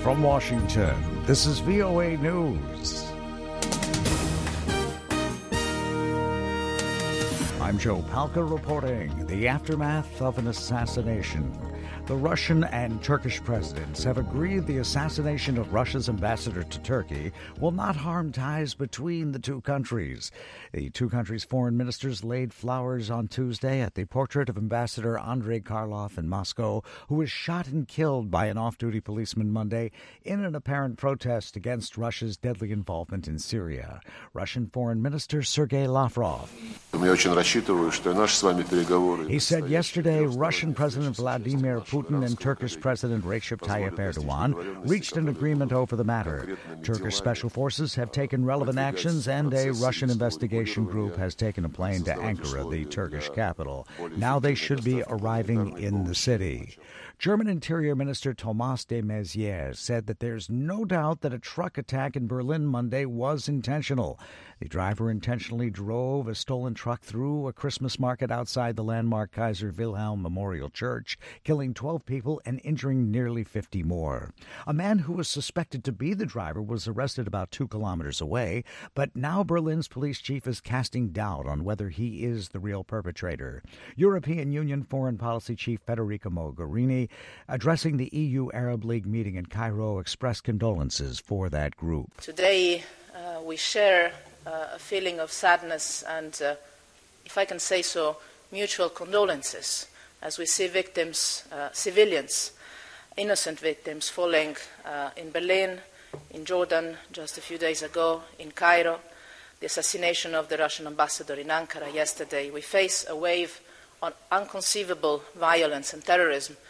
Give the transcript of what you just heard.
From Washington, this is VOA News. I'm Joe Palca reporting the aftermath of an assassination. The Russian and Turkish presidents have agreed the assassination of Russia's ambassador to Turkey will not harm ties between the two countries. The two countries' foreign ministers laid flowers on Tuesday at the portrait of Ambassador Andrei Karlov in Moscow, who was shot and killed by an off-duty policeman Monday in an apparent protest against Russia's deadly involvement in Syria. Russian Foreign Minister Sergei Lavrov. He said yesterday Russian President Vladimir Putin and Turkish President Recep Tayyip Erdogan reached an agreement over the matter. Turkish special forces have taken relevant actions, and a Russian investigation group has taken a plane to Ankara, the Turkish capital. Now they should be arriving in the city. German Interior Minister Thomas de Maizière said that there's no doubt that a truck attack in Berlin Monday was intentional. The driver intentionally drove a stolen truck through a Christmas market outside the landmark Kaiser Wilhelm Memorial Church, killing 12 people and injuring nearly 50 more. A man who was suspected to be the driver was arrested about 2 kilometers away, but now Berlin's police chief is casting doubt on whether he is the real perpetrator. European Union Foreign Policy Chief Federica Mogherini, addressing the EU Arab League meeting in Cairo, expressed condolences for that group. Today we share a feeling of sadness and, if I can say so, mutual condolences as we see victims, civilians, innocent victims falling in Berlin, in Jordan just a few days ago, in Cairo, the assassination of the Russian ambassador in Ankara yesterday. We face a wave of unconceivable violence and terrorism